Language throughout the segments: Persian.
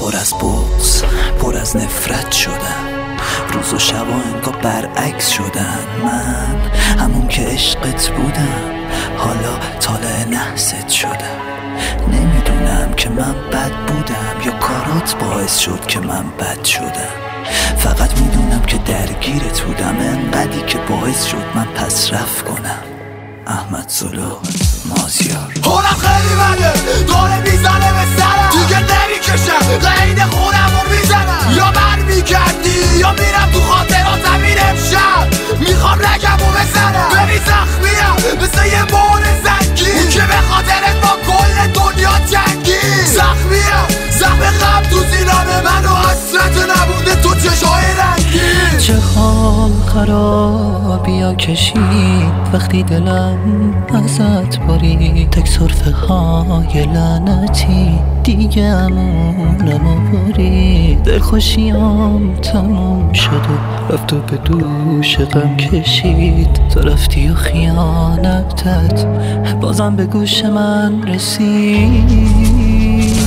پر از بغض، پر از نفرت شدم. روز و شبا انگار برعکس شدن. من همون که عشقت بودم حالا طالع نحست شدم. نمیدونم که من بد بودم یا کارات باعث شد که من بد شدم. فقط میدونم که درگیرت بودم انقدی که باعث شد من پس رفت کنم. احمد زلو، مازیار. حالم خیلی بده، داره میزنه به سرم، دیگه نمیکشم قید خونمو میزنم. یا بر میگردی یا میرم تو خاطراتم. این امشب میخوام رگمو بزنم. ببین زخمیم مثل یه بار زنگی، اون که به خاطرت با کل دنیا جنگی. زخمیم زخم غم تو سینه‌م منو حسرت نبوده تو چشای رنگی. چه حال خرابیا کشید وقتی دلم ازت برید. تک صرفه های لعنتی دیگه امونمو برید. دلخوشیام تموم شد و رفت و به دوش غم کشید. تو رفتی و خیانتت بازم به گوش من رسید.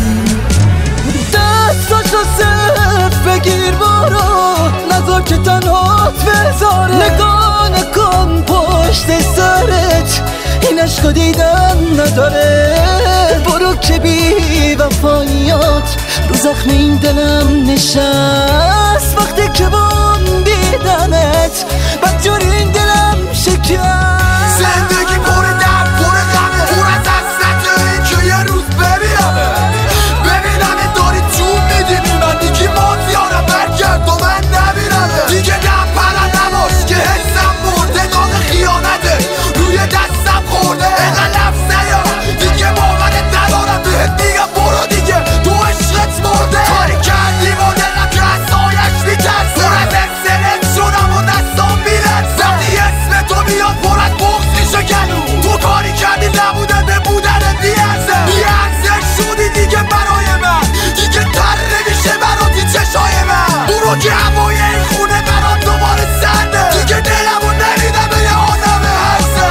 دستاشو صرف بگیر برو، نذار که تنهات بذاره. نگاه نکن پشت سرت، این عشق دیدن نداره. برو که بی وفاییات رو زخم این دلم نشست. وقتی که بام دیدنت بدجوری این دلم شکست. زندگی پر درد پر غمه، پر از حسرته این که یه روز ببینمه. ببینمه داری جون میدی بی من، دیگه مازیارم برگرد و من نبینمه. دیگه نپرن نباش که حسم مرده، داغ خیانته روی دستم خورده. اینقدر لفظ نیارم دیگه باورت ندارم، بهت میگم برو دیگه تو عشقت مرده. کاری کردی با دلم که از سایش میترسه. پر از اکسلت شدم و دستام میرسه. وقتی اسم تو میاد پر از بغض میشه گلو. تو کاری کردی نبوده به بودنت بیارزه. بیارزش شدی دیگه برای من، دیگه تر نمیشه براتی چشای من. برو که هوای این خونه برام دوباره سرده. دیگه دلمو نمیدم به یه آدم هسته.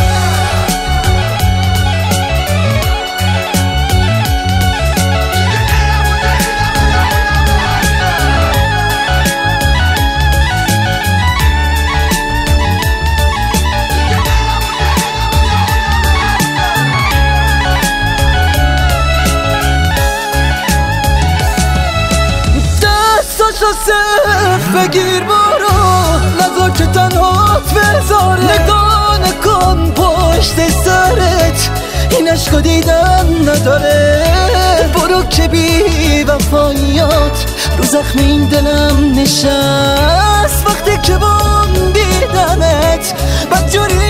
دستاشو صرف بگیر برو، نذار که تنهات بذاره. نگاه نکن پشت سرت، این عشق دیدن نداره. برو که بی وفاییات رو زخم این دلم نشست. وقتی که بام دیدنت بدجوری